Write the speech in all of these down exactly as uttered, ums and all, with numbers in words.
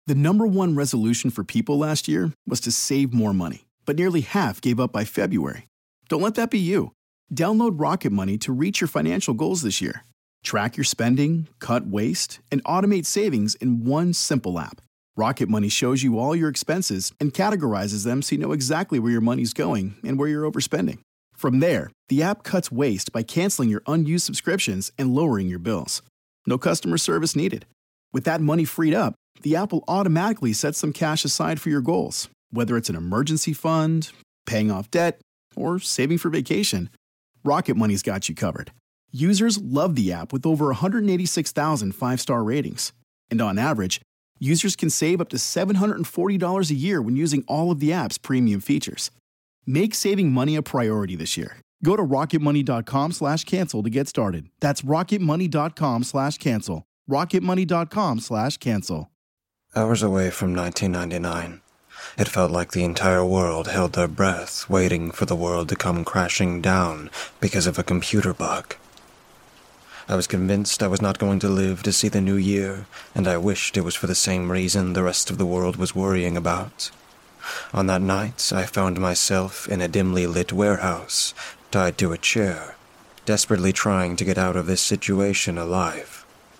The number one resolution for people last year was to save more money, but nearly half gave up by February. Don't let that be you. Download Rocket Money to reach your financial goals this year. Track your spending, cut waste, and automate savings in one simple app. Rocket Money shows you all your expenses and categorizes them so you know exactly where your money's going and where you're overspending. From there, the app cuts waste by canceling your unused subscriptions and lowering your bills. No customer service needed. With that money freed up, the app will automatically set some cash aside for your goals, whether it's an emergency fund, paying off debt, or saving for vacation. Rocket Money's got you covered. Users love the app with over one hundred eighty-six thousand five-star ratings. And on average, users can save up to seven hundred forty dollars a year when using all of the app's premium features. Make saving money a priority this year. Go to rocketmoney.com slash cancel to get started. That's rocketmoney.com slash cancel. rocketmoney.com slash cancel. Hours away from nineteen ninety-nine, it felt like the entire world held their breath, waiting for the world to come crashing down because of a computer bug. I was convinced I was not going to live to see the new year, and I wished it was for the same reason the rest of the world was worrying about. On that night, I found myself in a dimly lit warehouse, tied to a chair, desperately trying to get out of this situation alive.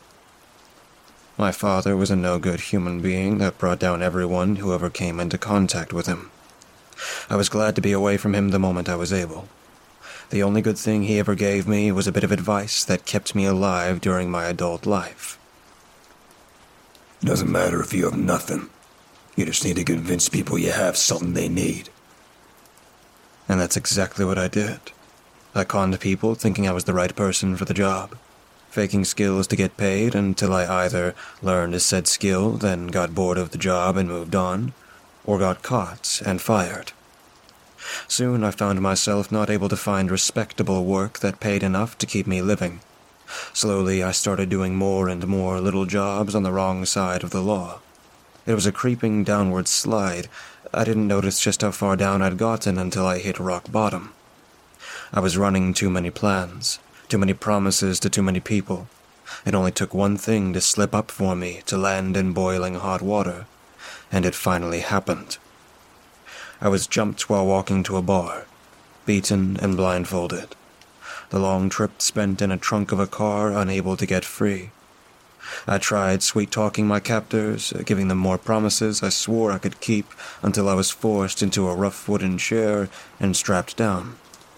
My father was a no-good human being that brought down everyone who ever came into contact with him. I was glad to be away from him the moment I was able. The only good thing he ever gave me was a bit of advice that kept me alive during my adult life. Doesn't matter if you have nothing. You just need to convince people you have something they need. And that's exactly what I did. I conned people thinking I was the right person for the job, faking skills to get paid until I either learned a said skill, then got bored of the job and moved on, or got caught and fired. Soon I found myself not able to find respectable work that paid enough to keep me living. Slowly I started doing more and more little jobs on the wrong side of the law. It was a creeping downward slide. I didn't notice just how far down I'd gotten until I hit rock bottom. I was running too many plans, too many promises to too many people. It only took one thing to slip up for me to land in boiling hot water, and it finally happened. I was jumped while walking to a bar, beaten and blindfolded. The long trip spent in a trunk of a car, unable to get free. I tried sweet-talking my captors, giving them more promises I swore I could keep until I was forced into a rough wooden chair and strapped down.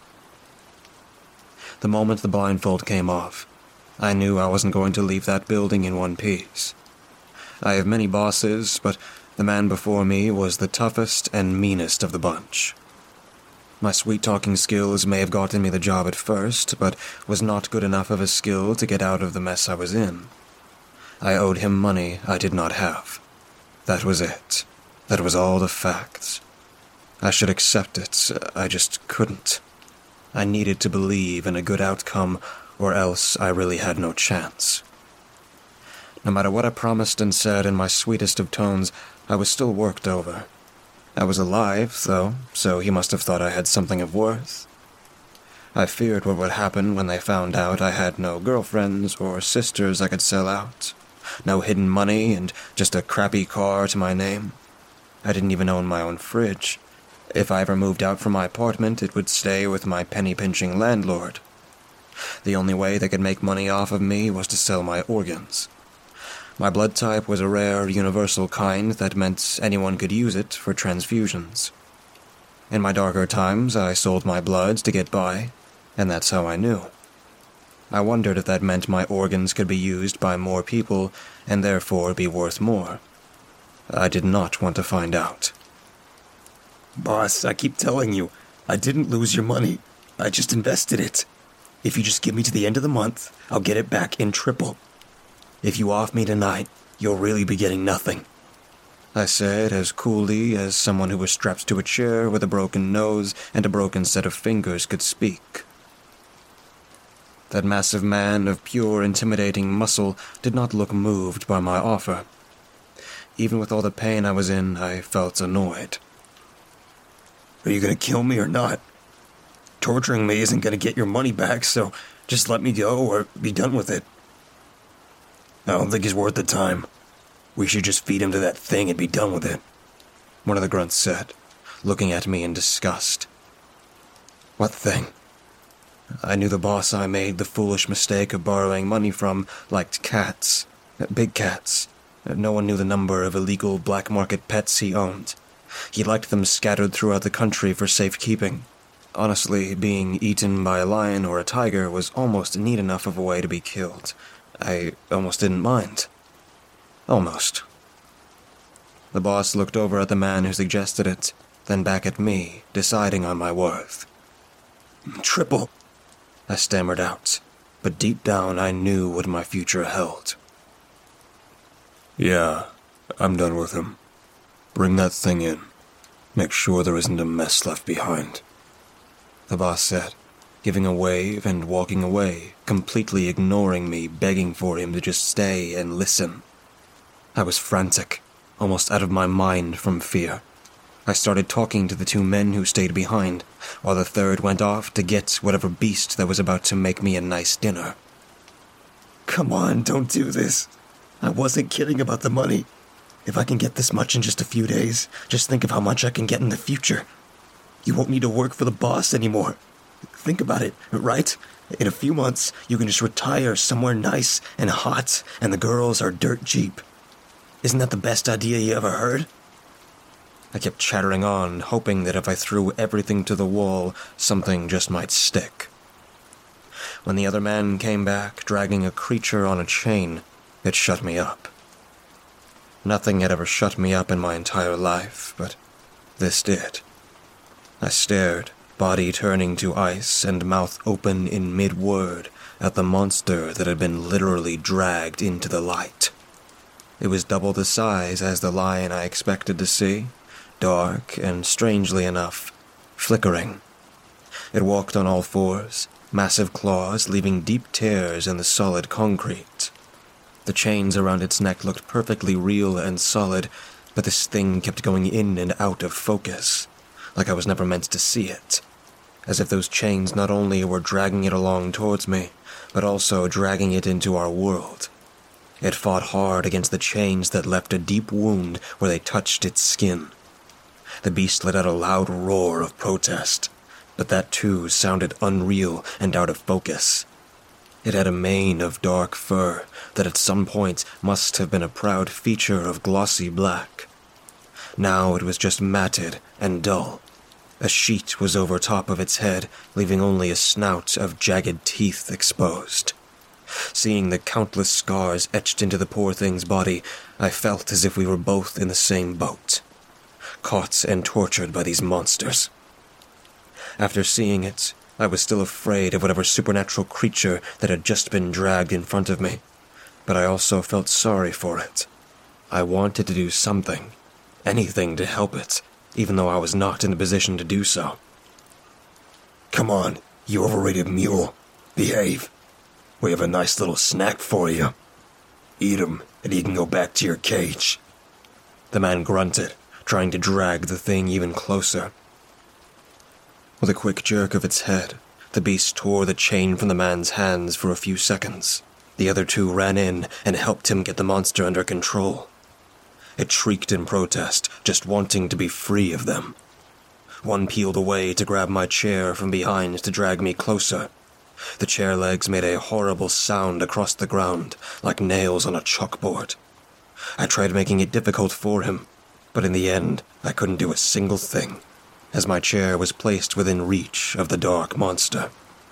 The moment the blindfold came off, I knew I wasn't going to leave that building in one piece. I have many bosses, but the man before me was the toughest and meanest of the bunch. My sweet-talking skills may have gotten me the job at first, but was not good enough of a skill to get out of the mess I was in. I owed him money I did not have. That was it. That was all the facts. I should accept it. I just couldn't. I needed to believe in a good outcome, or else I really had no chance. No matter what I promised and said in my sweetest of tones, I was still worked over. I was alive, though, so he must have thought I had something of worth. I feared what would happen when they found out I had no girlfriends or sisters I could sell out. No hidden money and just a crappy car to my name. I didn't even own my own fridge. If I ever moved out from my apartment, it would stay with my penny-pinching landlord. The only way they could make money off of me was to sell my organs. My blood type was a rare, universal kind that meant anyone could use it for transfusions. In my darker times, I sold my blood to get by, and that's how I knew. I wondered if that meant my organs could be used by more people, and therefore be worth more. I did not want to find out. Boss, I keep telling you, I didn't lose your money. I just invested it. If you just give me to the end of the month, I'll get it back in triple. If you off me tonight, you'll really be getting nothing. I said as coolly as someone who was strapped to a chair with a broken nose and a broken set of fingers could speak. That massive man of pure, intimidating muscle did not look moved by my offer. Even with all the pain I was in, I felt annoyed. Are you going to kill me or not? Torturing me isn't going to get your money back, so just let me go or be done with it. I don't think it's worth the time. We should just feed him to that thing and be done with it. One of the grunts said, looking at me in disgust. What thing? I knew the boss I made the foolish mistake of borrowing money from liked cats. Big cats. No one knew the number of illegal black market pets he owned. He liked them scattered throughout the country for safekeeping. Honestly, being eaten by a lion or a tiger was almost neat enough of a way to be killed. I almost didn't mind. Almost. The boss looked over at the man who suggested it, then back at me, deciding on my worth. Triple, I stammered out, but deep down I knew what my future held. Yeah, I'm done with him. Bring that thing in. Make sure there isn't a mess left behind. The boss said, giving a wave and walking away, completely ignoring me, begging for him to just stay and listen. I was frantic, almost out of my mind from fear. I started talking to the two men who stayed behind, while the third went off to get whatever beast that was about to make me a nice dinner. Come on, don't do this. I wasn't kidding about the money. If I can get this much in just a few days, just think of how much I can get in the future. You won't need to work for the boss anymore. Think about it, right? In a few months, you can just retire somewhere nice and hot, and the girls are dirt cheap. Isn't that the best idea you ever heard? I kept chattering on, hoping that if I threw everything to the wall, something just might stick. When the other man came back, dragging a creature on a chain, it shut me up. Nothing had ever shut me up in my entire life, but this did. I stared, body turning to ice and mouth open in mid-word, at the monster that had been literally dragged into the light. It was double the size as the lion I expected to see, dark and, strangely enough, flickering. It walked on all fours, massive claws leaving deep tears in the solid concrete. The chains around its neck looked perfectly real and solid, but this thing kept going in and out of focus, like I was never meant to see it, as if those chains not only were dragging it along towards me, but also dragging it into our world. It fought hard against the chains that left a deep wound where they touched its skin. The beast let out a loud roar of protest, but that too sounded unreal and out of focus. It had a mane of dark fur that at some point must have been a proud feature of glossy black. Now it was just matted and dull. A sheet was over top of its head, leaving only a snout of jagged teeth exposed. Seeing the countless scars etched into the poor thing's body, I felt as if we were both in the same boat, caught and tortured by these monsters. After seeing it, I was still afraid of whatever supernatural creature that had just been dragged in front of me, but I also felt sorry for it. I wanted to do something, anything to help it, even though I was not in the position to do so. Come on, you overrated mule. Behave. We have a nice little snack for you. Eat 'em, and you can go back to your cage. The man grunted, trying to drag the thing even closer. With a quick jerk of its head, the beast tore the chain from the man's hands for a few seconds. The other two ran in and helped him get the monster under control. It shrieked in protest, just wanting to be free of them. One peeled away to grab my chair from behind to drag me closer. The chair legs made a horrible sound across the ground, like nails on a chalkboard. I tried making it difficult for him, but in the end, I couldn't do a single thing, as my chair was placed within reach of the dark monster.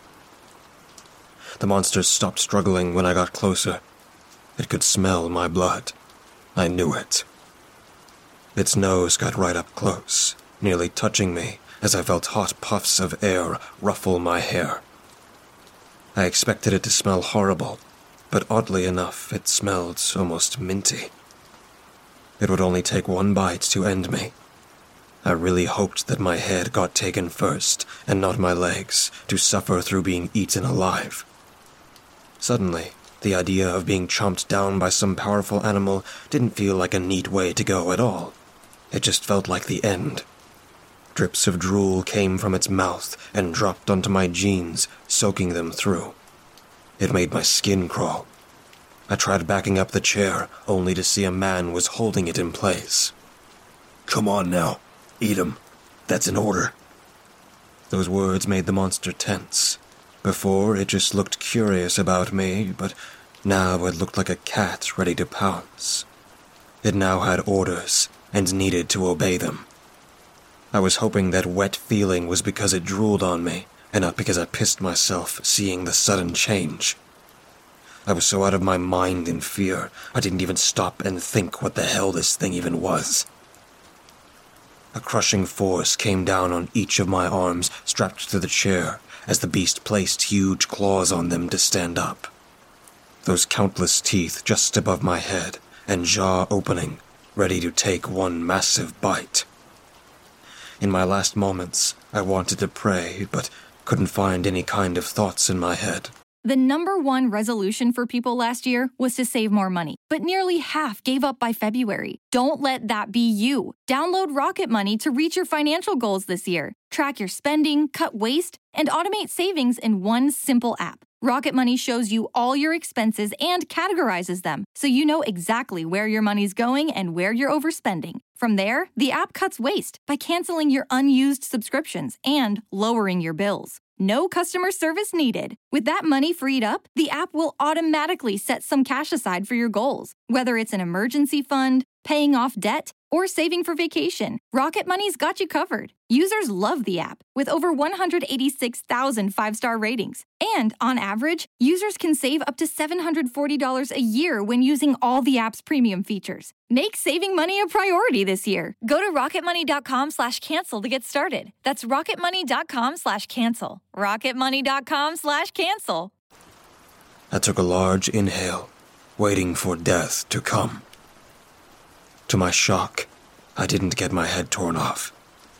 The monster stopped struggling when I got closer. It could smell my blood. I knew it. Its nose got right up close, nearly touching me as I felt hot puffs of air ruffle my hair. I expected it to smell horrible, but oddly enough, it smelled almost minty. It would only take one bite to end me. I really hoped that my head got taken first, and not my legs, to suffer through being eaten alive. Suddenly, the idea of being chomped down by some powerful animal didn't feel like a neat way to go at all. It just felt like the end. Drips of drool came from its mouth and dropped onto my jeans, soaking them through. It made my skin crawl. I tried backing up the chair, only to see a man was holding it in place. Come on now. Eat him. That's an order. Those words made the monster tense. Before, it just looked curious about me, but now it looked like a cat ready to pounce. It now had orders, and needed to obey them. I was hoping that wet feeling was because it drooled on me, and not because I pissed myself seeing the sudden change. I was so out of my mind in fear, I didn't even stop and think what the hell this thing even was. A crushing force came down on each of my arms, strapped to the chair, as the beast placed huge claws on them to stand up. Those countless teeth just above my head, and jaw opening, ready to take one massive bite. In my last moments, I wanted to pray, but couldn't find any kind of thoughts in my head. The number one resolution for people last year was to save more money, but nearly half gave up by February. Don't let that be you. Download Rocket Money to reach your financial goals this year. Track your spending, cut waste, and automate savings in one simple app. Rocket Money shows you all your expenses and categorizes them, so you know exactly where your money's going and where you're overspending. From there, the app cuts waste by canceling your unused subscriptions and lowering your bills. No customer service needed. With that money freed up, the app will automatically set some cash aside for your goals, whether it's an emergency fund, paying off debt, or saving for vacation. Rocket Money's got you covered. Users love the app, with over one hundred eighty-six thousand five-star ratings. And, on average, users can save up to seven hundred forty dollars a year when using all the app's premium features. Make saving money a priority this year. Go to rocketmoney.com slash cancel to get started. That's rocketmoney.com slash cancel. rocketmoney.com slash cancel. I took a large inhale, waiting for death to come. To my shock, I didn't get my head torn off.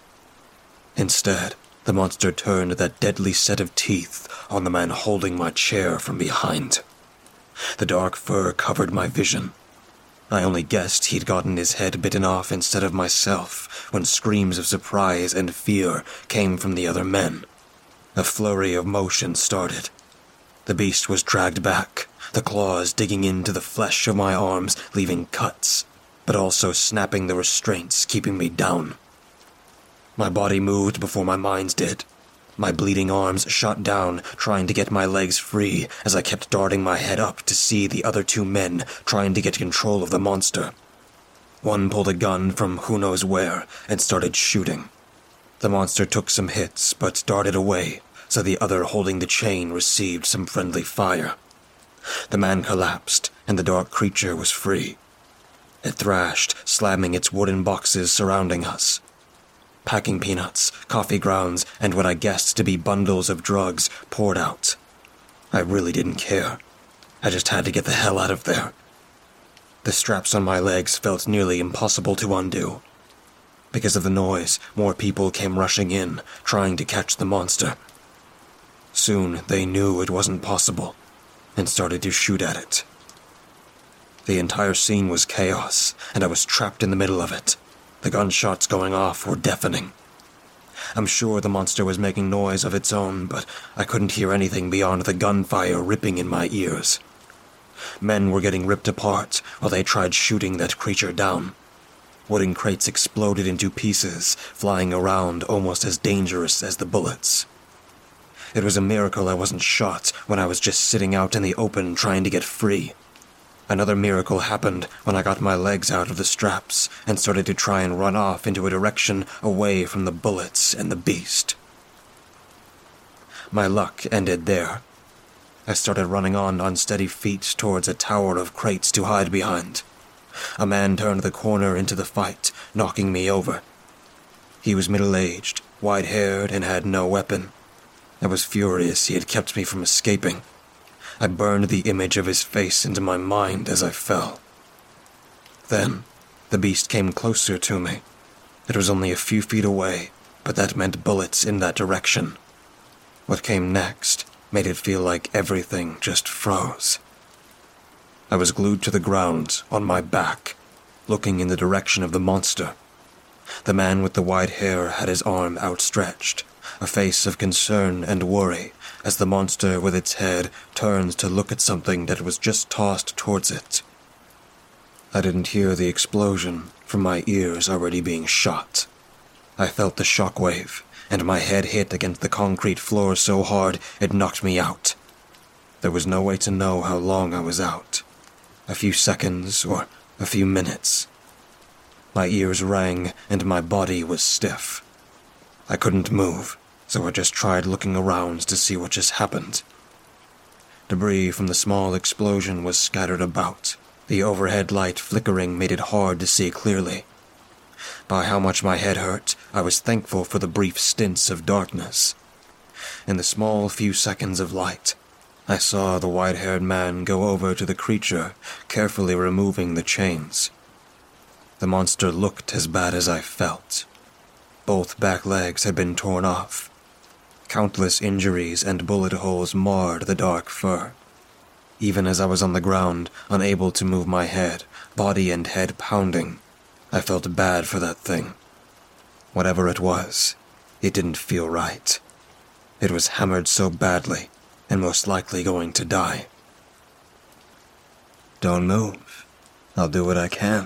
Instead, the monster turned that deadly set of teeth on the man holding my chair from behind. The dark fur covered my vision. I only guessed he'd gotten his head bitten off instead of myself when screams of surprise and fear came from the other men. A flurry of motion started. The beast was dragged back, the claws digging into the flesh of my arms, leaving cuts, but also snapping the restraints keeping me down. My body moved before my mind did. My bleeding arms shot down, trying to get my legs free as I kept darting my head up to see the other two men trying to get control of the monster. One pulled a gun from who knows where and started shooting. The monster took some hits but darted away, so the other holding the chain received some friendly fire. The man collapsed, and the dark creature was free. It thrashed, slamming its wooden boxes surrounding us. Packing peanuts, coffee grounds, and what I guessed to be bundles of drugs poured out. I really didn't care. I just had to get the hell out of there. The straps on my legs felt nearly impossible to undo. Because of the noise, more people came rushing in, trying to catch the monster. Soon they knew it wasn't possible, and started to shoot at it. The entire scene was chaos, and I was trapped in the middle of it. The gunshots going off were deafening. I'm sure the monster was making noise of its own, but I couldn't hear anything beyond the gunfire ripping in my ears. Men were getting ripped apart while they tried shooting that creature down. Wooden crates exploded into pieces, flying around almost as dangerous as the bullets. It was a miracle I wasn't shot when I was just sitting out in the open trying to get free. Another miracle happened when I got my legs out of the straps and started to try and run off into a direction away from the bullets and the beast. My luck ended there. I started running on unsteady feet towards a tower of crates to hide behind. A man turned the corner into the fight, knocking me over. He was middle-aged, white-haired, and had no weapon. I was furious he had kept me from escaping. I burned the image of his face into my mind as I fell. Then, the beast came closer to me. It was only a few feet away, but that meant bullets in that direction. What came next made it feel like everything just froze. I was glued to the ground, on my back, looking in the direction of the monster. The man with the white hair had his arm outstretched, a face of concern and worry as the monster with its head turns to look at something that was just tossed towards it. I didn't hear the explosion from my ears already being shot. I felt the shockwave, and my head hit against the concrete floor so hard it knocked me out. There was no way to know how long I was out. A few seconds or a few minutes. My ears rang and my body was stiff. I couldn't move, so I just tried looking around to see what just happened. Debris from the small explosion was scattered about. The overhead light flickering made it hard to see clearly. By how much my head hurt, I was thankful for the brief stints of darkness. In the small few seconds of light, I saw the white-haired man go over to the creature, carefully removing the chains. The monster looked as bad as I felt. Both back legs had been torn off. Countless injuries and bullet holes marred the dark fur. Even as I was on the ground, unable to move my head, body and head pounding, I felt bad for that thing. Whatever it was, it didn't feel right. It was hammered so badly, and most likely going to die. Don't move. I'll do what I can.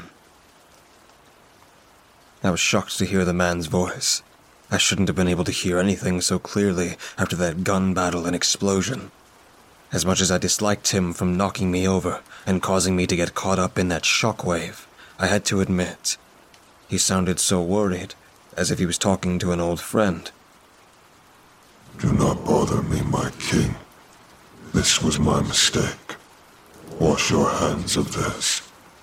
I was shocked to hear the man's voice. I shouldn't have been able to hear anything so clearly after that gun battle and explosion. As much as I disliked him from knocking me over and causing me to get caught up in that shockwave, I had to admit, he sounded so worried, as if he was talking to an old friend. Do not bother me, my king. This was my mistake. Wash your hands of this.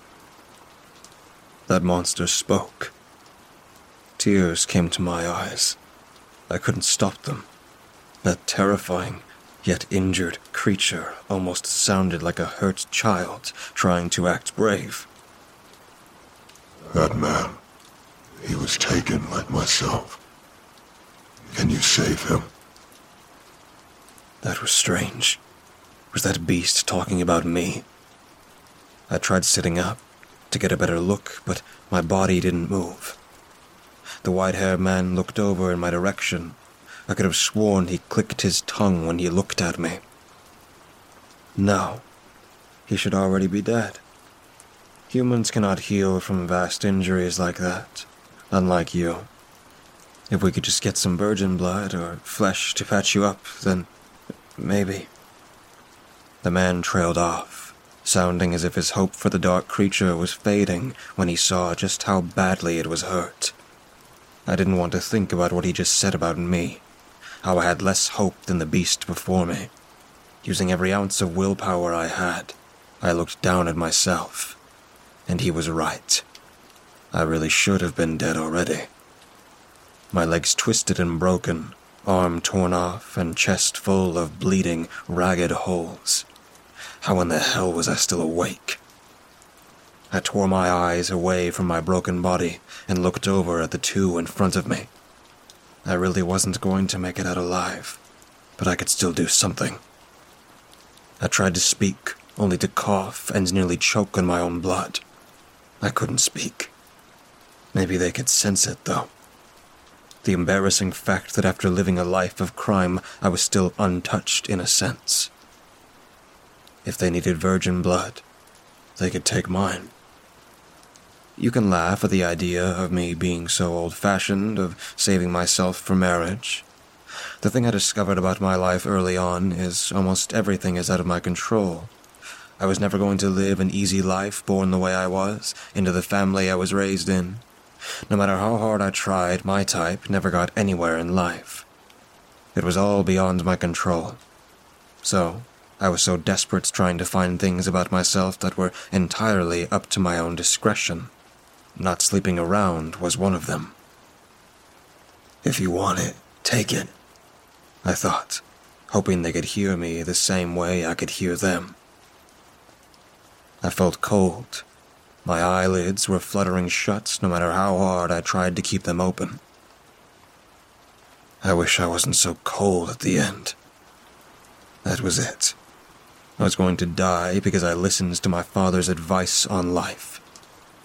That monster spoke. Tears came to my eyes. I couldn't stop them. That terrifying, yet injured creature almost sounded like a hurt child trying to act brave. That man, he was taken like myself. Can you save him? That was strange. Was that beast talking about me? I tried sitting up to get a better look, but my body didn't move. The white-haired man looked over in my direction. I could have sworn he clicked his tongue when he looked at me. No, he should already be dead. Humans cannot heal from vast injuries like that, unlike you. If we could just get some virgin blood or flesh to patch you up, then maybe. The man trailed off, sounding as if his hope for the dark creature was fading when he saw just how badly it was hurt. I didn't want to think about what he just said about me, how I had less hope than the beast before me. Using every ounce of willpower I had, I looked down at myself, and he was right. I really should have been dead already. My legs twisted and broken, arm torn off, and chest full of bleeding, ragged holes. How in the hell was I still awake? I tore my eyes away from my broken body and looked over at the two in front of me. I really wasn't going to make it out alive, but I could still do something. I tried to speak, only to cough and nearly choke on my own blood. I couldn't speak. Maybe they could sense it, though. The embarrassing fact that after living a life of crime, I was still untouched in a sense. If they needed virgin blood, they could take mine. You can laugh at the idea of me being so old-fashioned, of saving myself for marriage. The thing I discovered about my life early on is almost everything is out of my control. I was never going to live an easy life born the way I was, into the family I was raised in. No matter how hard I tried, my type never got anywhere in life. It was all beyond my control. So, I was so desperate trying to find things about myself that were entirely up to my own discretion. Not sleeping around was one of them. If you want it, take it, I thought, hoping they could hear me the same way I could hear them. I felt cold. My eyelids were fluttering shut no matter how hard I tried to keep them open. I wish I wasn't so cold at the end. That was it. I was going to die because I listened to my father's advice on life.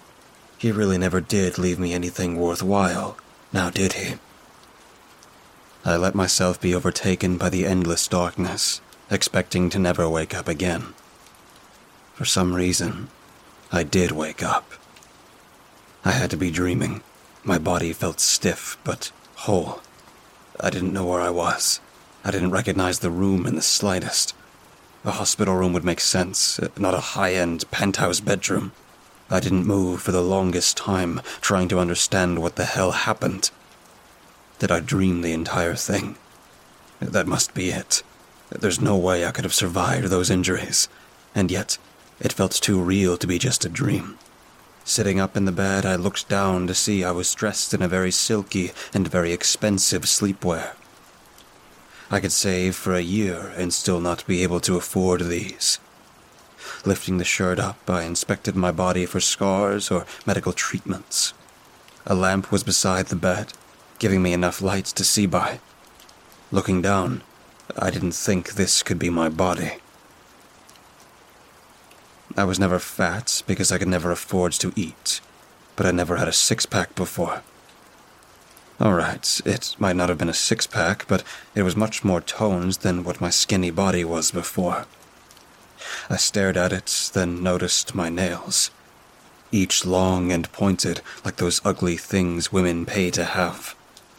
He really never did leave me anything worthwhile, now did he? I let myself be overtaken by the endless darkness, expecting to never wake up again. For some reason, I did wake up. I had to be dreaming. My body felt stiff, but whole. I didn't know where I was. I didn't recognize the room in the slightest. A hospital room would make sense, not a high-end penthouse bedroom. I didn't move for the longest time, trying to understand what the hell happened. Did I dream the entire thing? That must be it. There's no way I could have survived those injuries. And yet, it felt too real to be just a dream. Sitting up in the bed, I looked down to see I was dressed in a very silky and very expensive sleepwear. I could save for a year and still not be able to afford these. Lifting the shirt up, I inspected my body for scars or medical treatments. A lamp was beside the bed, giving me enough light to see by. Looking down, I didn't think this could be my body. I was never fat because I could never afford to eat, but I never had a six-pack before. All right, it might not have been a six-pack, but it was much more toned than what my skinny body was before. I stared at it, then noticed my nails, each long and pointed like those ugly things women pay to have.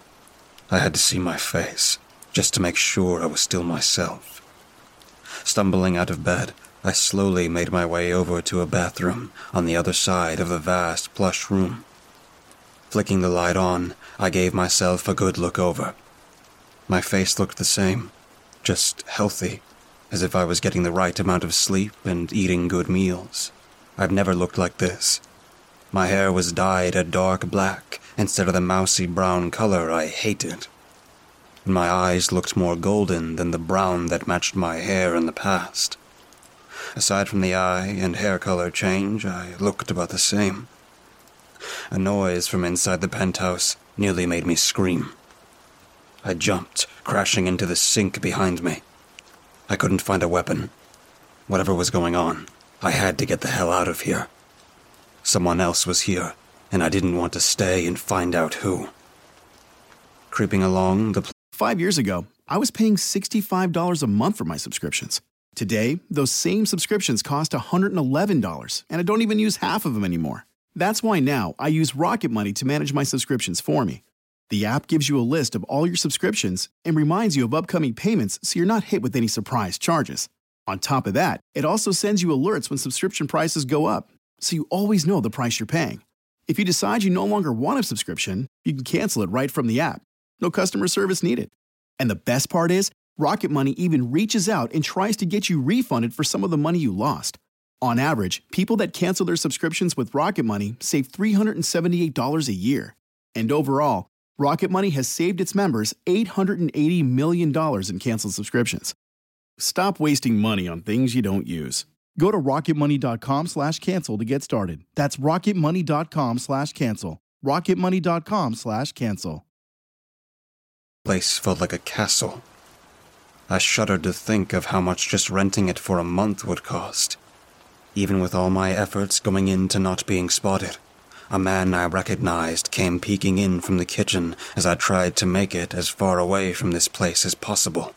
I had to see my face, just to make sure I was still myself. Stumbling out of bed, I slowly made my way over to a bathroom on the other side of the vast plush room. Flicking the light on, I gave myself a good look over. My face looked the same, just healthy, as if I was getting the right amount of sleep and eating good meals. I've never looked like this. My hair was dyed a dark black instead of the mousy brown color I hated. And my eyes looked more golden than the brown that matched my hair in the past. Aside from the eye and hair color change, I looked about the same. A noise from inside the penthouse nearly made me scream. I jumped, crashing into the sink behind me. I couldn't find a weapon. Whatever was going on, I had to get the hell out of here. Someone else was here, and I didn't want to stay and find out who. Creeping along the... Pl- Five years ago, I was paying sixty-five dollars a month for my subscriptions. Today, those same subscriptions cost one hundred eleven dollars, and I don't even use half of them anymore. That's why now I use Rocket Money to manage my subscriptions for me. The app gives you a list of all your subscriptions and reminds you of upcoming payments so you're not hit with any surprise charges. On top of that, it also sends you alerts when subscription prices go up, so you always know the price you're paying. If you decide you no longer want a subscription, you can cancel it right from the app. No customer service needed. And the best part is, Rocket Money even reaches out and tries to get you refunded for some of the money you lost. On average, people that cancel their subscriptions with Rocket Money save three hundred seventy-eight dollars a year. And overall, Rocket Money has saved its members eight hundred eighty million dollars in canceled subscriptions. Stop wasting money on things you don't use. Go to rocketmoney.com slash cancel to get started. That's rocketmoney.com slash cancel. rocketmoney.com slash cancel. place felt like a castle. I shuddered to think of how much just renting it for a month would cost. Even with all my efforts going into not being spotted, a man I recognized came peeking in from the kitchen as I tried to make it as far away from this place as possible.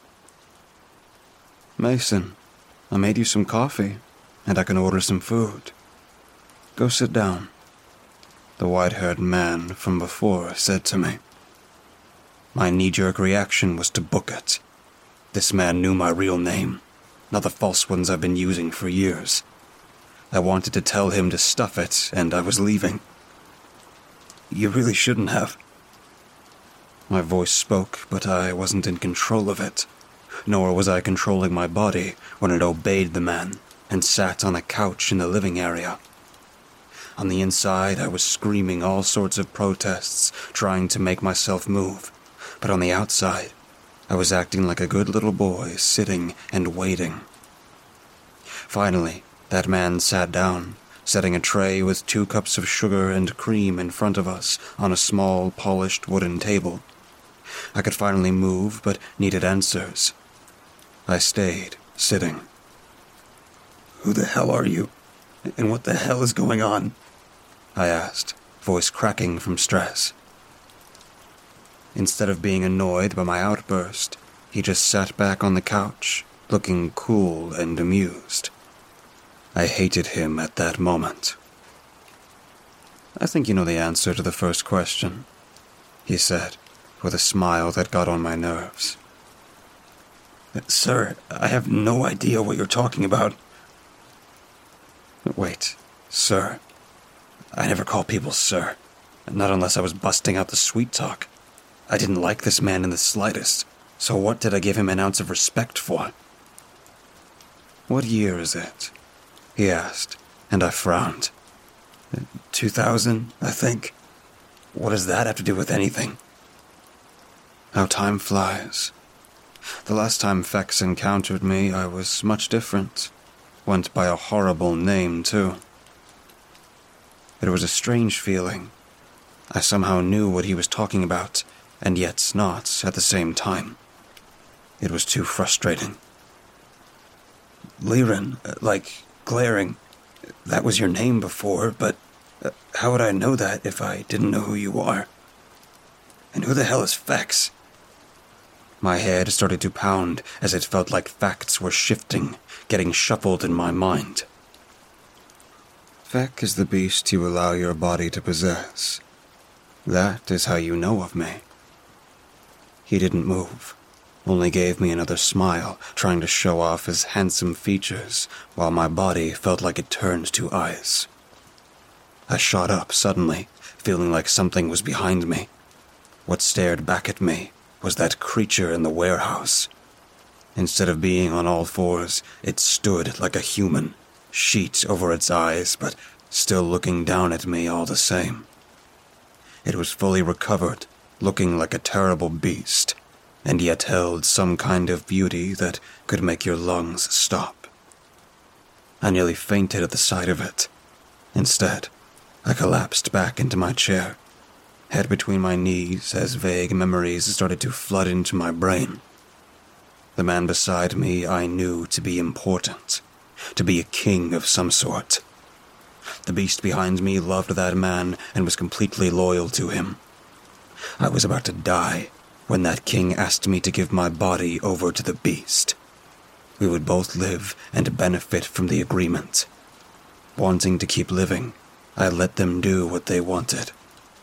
"Mason, I made you some coffee, and I can order some food. Go sit down," the white-haired man from before said to me. My knee-jerk reaction was to book it. This man knew my real name, not the false ones I've been using for years. I wanted to tell him to stuff it, and I was leaving. "You really shouldn't have." My voice spoke, but I wasn't in control of it, nor was I controlling my body when it obeyed the man and sat on a couch in the living area. On the inside, I was screaming all sorts of protests, trying to make myself move, but on the outside, I was acting like a good little boy, sitting and waiting. Finally, that man sat down, setting a tray with two cups of sugar and cream in front of us on a small, polished wooden table. I could finally move, but needed answers. I stayed, sitting. "Who the hell are you? And what the hell is going on?" I asked, voice cracking from stress. instead of being annoyed by my outburst, he just sat back on the couch, looking cool and amused. I hated him at that moment. "I think you know the answer to the first question," he said, with a smile that got on my nerves. "Sir, I have no idea what you're talking about." "Wait, sir. I never call people sir, not unless I was busting out the sweet talk. I didn't like this man in the slightest, so what did I give him an ounce of respect for?" "What year is it?" he asked, and I frowned. Two thousand, I think. What does that have to do with anything?" How time flies. The last time Fex encountered me, I was much different. Went by a horrible name, too. It was a strange feeling. I somehow knew what he was talking about, and yet not at the same time. It was too frustrating. "Liren, like, glaring. That was your name before, but uh, how would I know that if I didn't know who you are? And who the hell is Fex?" My head started to pound as it felt like facts were shifting, getting shuffled in my mind. Feck is the beast you allow your body to possess. That is how you know of me. He didn't move, only gave me another smile, trying to show off his handsome features, while my body felt like it turned to ice. I shot up suddenly, feeling like something was behind me. What stared back at me was that creature in the warehouse. Instead of being on all fours, it stood like a human, sheet over its eyes, but still looking down at me all the same. It was fully recovered, looking like a terrible beast, and yet held some kind of beauty that could make your lungs stop. I nearly fainted at the sight of it. Instead, I collapsed back into my chair, head between my knees as vague memories started to flood into my brain. The man beside me I knew to be important, to be a king of some sort. The beast behind me loved that man and was completely loyal to him. I was about to die when that king asked me to give my body over to the beast. We would both live and benefit from the agreement. Wanting to keep living, I let them do what they wanted.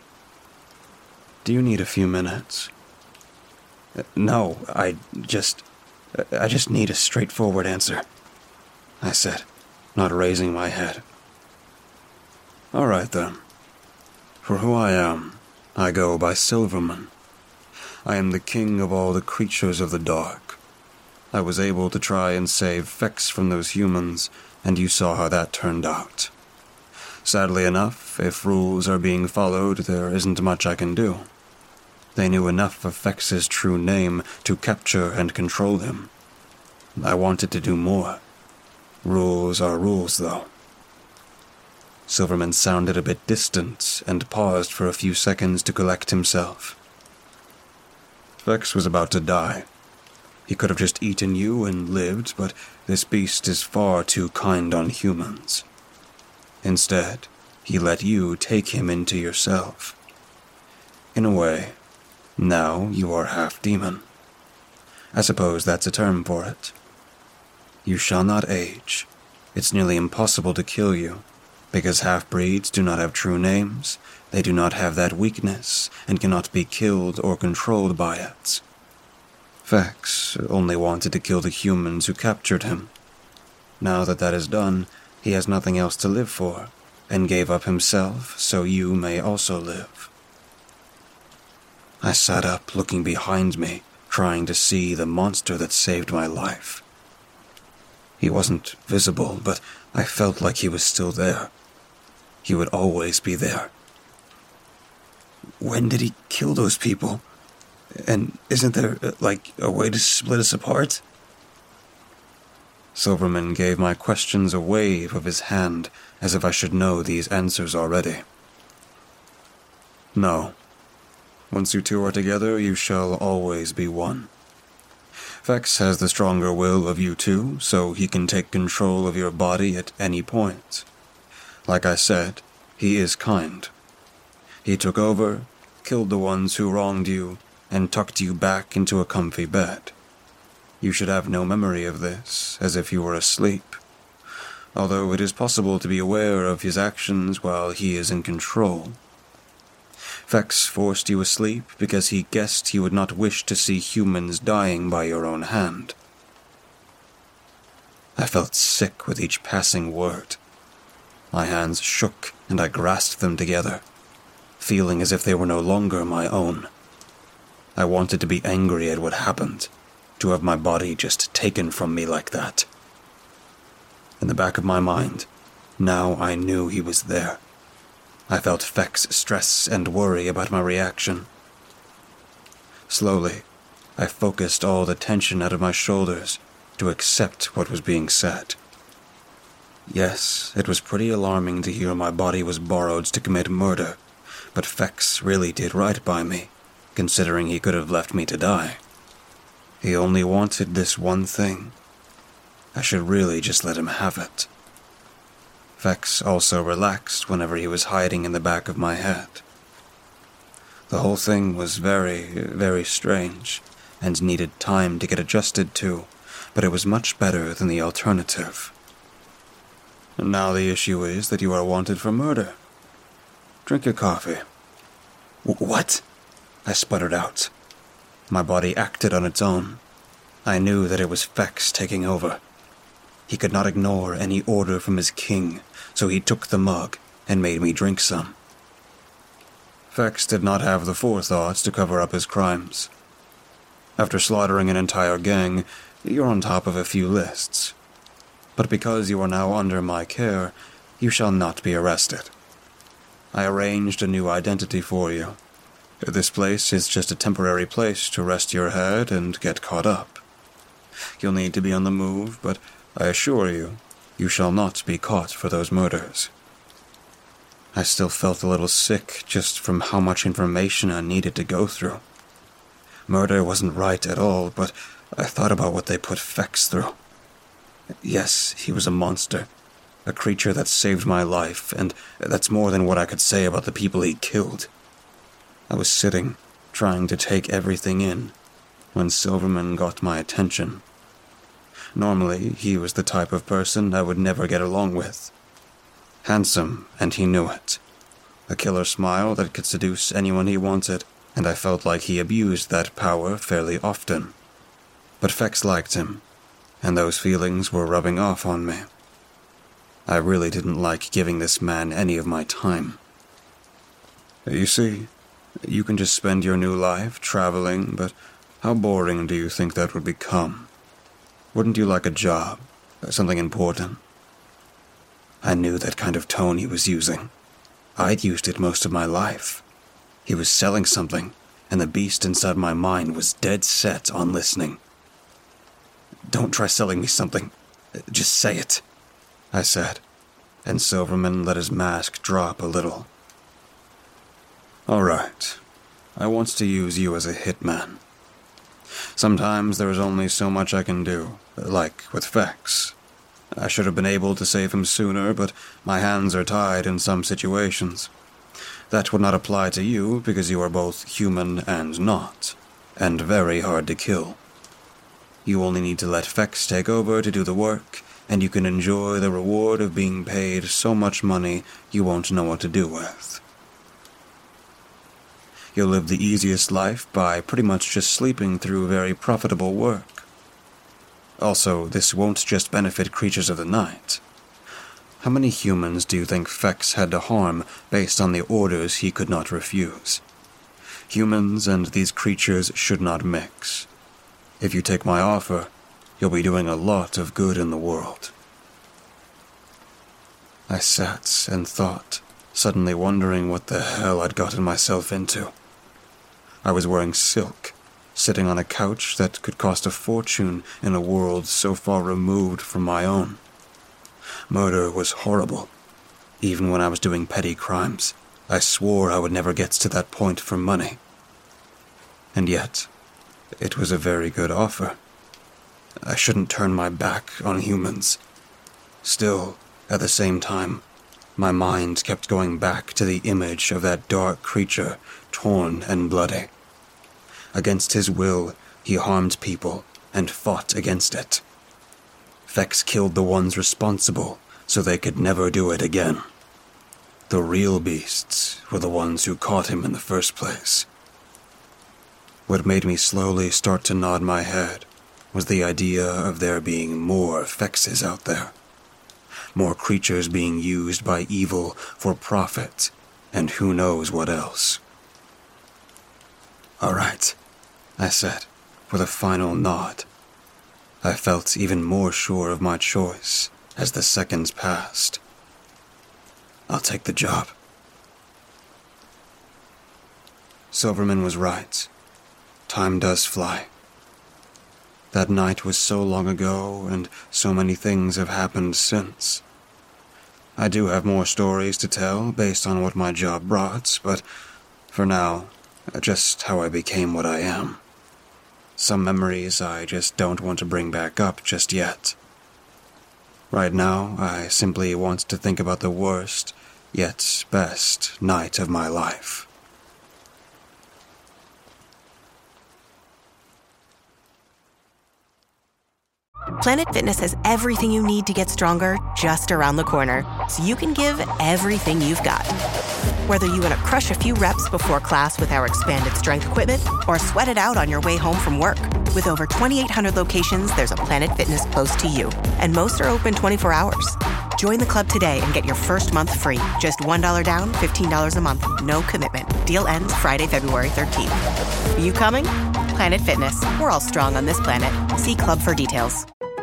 Do you need a few minutes? No, I just... I just need a straightforward answer, I said, not raising my head. All right, then. For who I am, I go by Silverman. I am the king of all the creatures of the dark. I was able to try and save Fex from those humans, and you saw how that turned out. Sadly enough, if rules are being followed, there isn't much I can do. They knew enough of Fex's true name to capture and control him. I wanted to do more. Rules are rules, though. Silverman sounded a bit distant and paused for a few seconds to collect himself. Fex was about to die. He could have just eaten you and lived, but this beast is far too kind on humans. Instead, he let you take him into yourself. In a way, now you are half demon. I suppose that's a term for it. You shall not age. It's nearly impossible to kill you, because half-breeds do not have true names, they do not have that weakness, and cannot be killed or controlled by it. Fex only wanted to kill the humans who captured him. Now that that is done, he has nothing else to live for, and gave up himself so you may also live. I sat up, looking behind me, trying to see the monster that saved my life. He wasn't visible, but I felt like he was still there. He would always be there. When did he kill those people? And isn't there, like, a way to split us apart? Silverman gave my questions a wave of his hand, as if I should know these answers already. No. Once you two are together, you shall always be one. Fex has the stronger will of you two, so he can take control of your body at any point. Like I said, he is kind. He took over, killed the ones who wronged you, and tucked you back into a comfy bed. You should have no memory of this, as if you were asleep, although it is possible to be aware of his actions while he is in control. Vex forced you asleep because he guessed you would not wish to see humans dying by your own hand. I felt sick with each passing word. My hands shook and I grasped them together, feeling as if they were no longer my own. I wanted to be angry at what happened, to have my body just taken from me like that. In the back of my mind, now I knew he was there. I felt Vex stress and worry about my reaction. Slowly, I focused all the tension out of my shoulders to accept what was being said. Yes, it was pretty alarming to hear my body was borrowed to commit murder, but Vex really did right by me, considering he could have left me to die. He only wanted this one thing. I should really just let him have it. Vex also relaxed whenever he was hiding in the back of my head. The whole thing was very, very strange, and needed time to get adjusted to, but it was much better than the alternative. And now the issue is that you are wanted for murder. Drink your coffee. W- what? I sputtered out. My body acted on its own. I knew that it was Vex taking over. He could not ignore any order from his king, so he took the mug and made me drink some. Vex did not have the forethought to cover up his crimes. After slaughtering an entire gang, you're on top of a few lists. But because you are now under my care, you shall not be arrested. I arranged a new identity for you. This place is just a temporary place to rest your head and get caught up. You'll need to be on the move, but I assure you, you shall not be caught for those murders. I still felt a little sick just from how much information I needed to go through. Murder wasn't right at all, but I thought about what they put Vex through. Yes, he was a monster, a creature that saved my life, and that's more than what I could say about the people he killed. I was sitting, trying to take everything in, when Silverman got my attention. Normally, he was the type of person I would never get along with. Handsome, and he knew it. A killer smile that could seduce anyone he wanted, and I felt like he abused that power fairly often. But Vex liked him, and those feelings were rubbing off on me. I really didn't like giving this man any of my time. You see, you can just spend your new life traveling, but how boring do you think that would become? Wouldn't you like a job, something important? I knew that kind of tone he was using. I'd used it most of my life. He was selling something, and the beast inside my mind was dead set on listening. Don't try selling me something. Just say it, I said, and Silverman let his mask drop a little. All right. I want to use you as a hitman. Sometimes there is only so much I can do, like with Vex. I should have been able to save him sooner, but my hands are tied in some situations. That would not apply to you because you are both human and not, and very hard to kill. You only need to let Vex take over to do the work, and you can enjoy the reward of being paid so much money you won't know what to do with. You'll live the easiest life by pretty much just sleeping through very profitable work. Also, this won't just benefit creatures of the night. How many humans do you think Vex had to harm based on the orders he could not refuse? Humans and these creatures should not mix. If you take my offer, you'll be doing a lot of good in the world. I sat and thought, suddenly wondering what the hell I'd gotten myself into. I was wearing silk, sitting on a couch that could cost a fortune in a world so far removed from my own. Murder was horrible. Even when I was doing petty crimes, I swore I would never get to that point for money. And yet, it was a very good offer. I shouldn't turn my back on humans. Still, at the same time, my mind kept going back to the image of that dark creature, torn and bloody. Against his will, he harmed people and fought against it. Vex killed the ones responsible so they could never do it again. The real beasts were the ones who caught him in the first place. What made me slowly start to nod my head was the idea of there being more Vexes out there. More creatures being used by evil for profit, and who knows what else. "All right," I said, with a final nod. I felt even more sure of my choice as the seconds passed. "I'll take the job." Silverman was right. Time does fly. That night was so long ago, and so many things have happened since. I do have more stories to tell based on what my job brought, but for now, just how I became what I am. Some memories I just don't want to bring back up just yet. Right now, I simply want to think about the worst, yet best night of my life. Planet Fitness has everything you need to get stronger just around the corner, so you can give everything you've got. Whether you want to crush a few reps before class with our expanded strength equipment or sweat it out on your way home from work. With over twenty-eight hundred locations, there's a Planet Fitness close to you, and most are open twenty-four hours. Join the club today and get your first month free. Just one dollar down, fifteen dollars a month. No commitment. Deal ends Friday, February thirteenth. Are you coming? Planet Fitness. We're all strong on this planet. See club for details.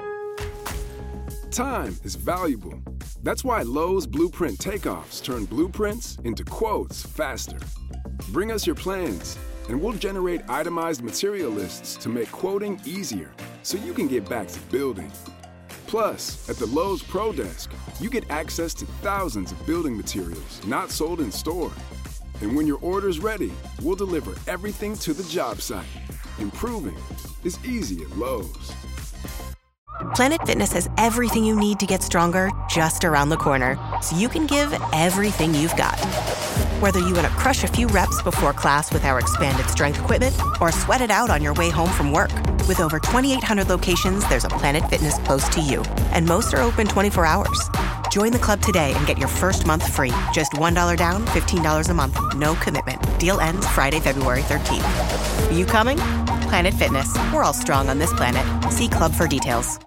Time is valuable. That's why Lowe's Blueprint Takeoffs turn blueprints into quotes faster. Bring us your plans, and we'll generate itemized material lists to make quoting easier so you can get back to building. Plus, at the Lowe's Pro Desk, you get access to thousands of building materials not sold in store. And when your order's ready, we'll deliver everything to the job site. Improving is easy at Lowe's. Planet Fitness has everything you need to get stronger just around the corner, so you can give everything you've got. Whether you want to crush a few reps before class with our expanded strength equipment or sweat it out on your way home from work. With over twenty-eight hundred locations, there's a Planet Fitness close to you, and most are open twenty-four hours. Join the club today and get your first month free. Just one dollar down, fifteen dollars a month. No commitment. Deal ends Friday, February thirteenth. Are you coming? Planet Fitness. We're all strong on this planet. See club for details.